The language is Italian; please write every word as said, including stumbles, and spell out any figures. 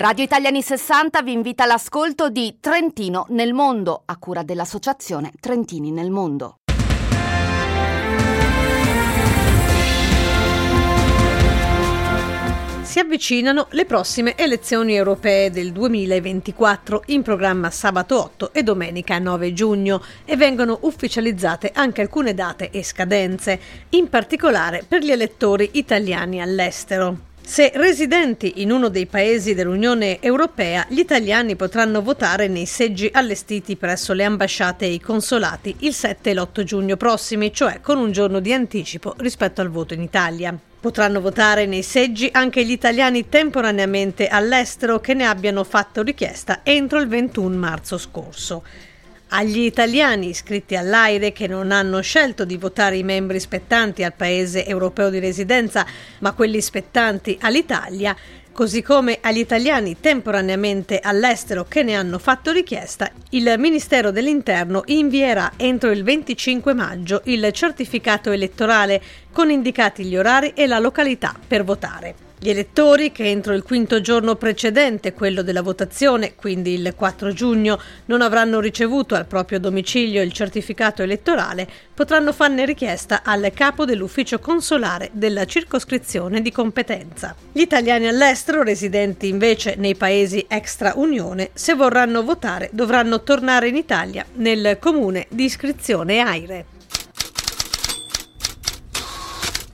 Radio Italia Anni sessanta vi invita all'ascolto di Trentino nel mondo, a cura dell'associazione Trentini nel mondo. Si avvicinano le prossime elezioni europee del duemilaventiquattro, in programma sabato otto e domenica nove giugno, e vengono ufficializzate anche alcune date e scadenze, in particolare per gli elettori italiani all'estero. Se residenti in uno dei paesi dell'Unione Europea, gli italiani potranno votare nei seggi allestiti presso le ambasciate e i consolati il sette e l'otto giugno prossimi, cioè con un giorno di anticipo rispetto al voto in Italia. Potranno votare nei seggi anche gli italiani temporaneamente all'estero che ne abbiano fatto richiesta entro il ventuno marzo scorso. Agli italiani iscritti all'AIRE che non hanno scelto di votare i membri spettanti al paese europeo di residenza, ma quelli spettanti all'Italia, così come agli italiani temporaneamente all'estero che ne hanno fatto richiesta, il Ministero dell'Interno invierà entro il venticinque maggio il certificato elettorale con indicati gli orari e la località per votare. Gli elettori che entro il quinto giorno precedente quello della votazione, quindi il quattro giugno, non avranno ricevuto al proprio domicilio il certificato elettorale, potranno farne richiesta al capo dell'ufficio consolare della circoscrizione di competenza. Gli italiani all'estero, residenti invece nei paesi extra Unione, se vorranno votare dovranno tornare in Italia nel comune di iscrizione AIRE.